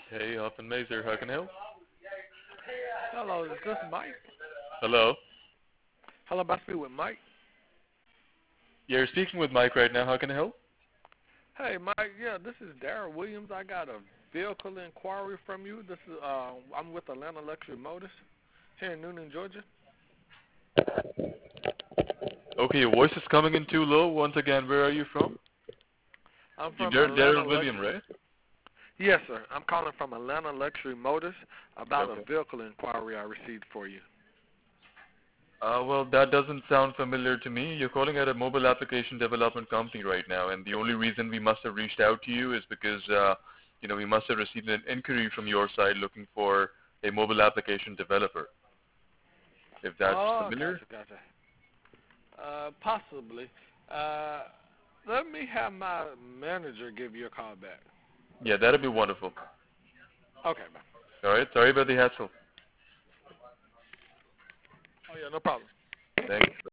Hey, Hoffman Mazer, how can I help? Hello, is this Mike? Hello? Hello, about to speak with Mike. Yeah, you're speaking with Mike right now. How can I help? Hey, Mike. Yeah, this is Darrell Williams. I got a vehicle inquiry from you. This is I'm with Atlanta Luxury Motors here in Noonan, Georgia. Okay, your voice is coming in too low. Once again, where are you from? I'm You're from Atlanta Darren William, Luxury. right? Yes, sir. I'm calling from Atlanta Luxury Motors about a Okay. vehicle inquiry I received for you. Well, that doesn't sound familiar to me. You're calling at a mobile application development company right now, and the only reason we must have reached out to you is because, we must have received an inquiry from your side looking for a mobile application developer. If that's Oh, familiar? gotcha. Possibly. Uh, Let me have my manager give you a call back. Yeah, that'd be wonderful. Okay, bye. All right. Sorry about the hassle. Oh, yeah, no problem. Thanks.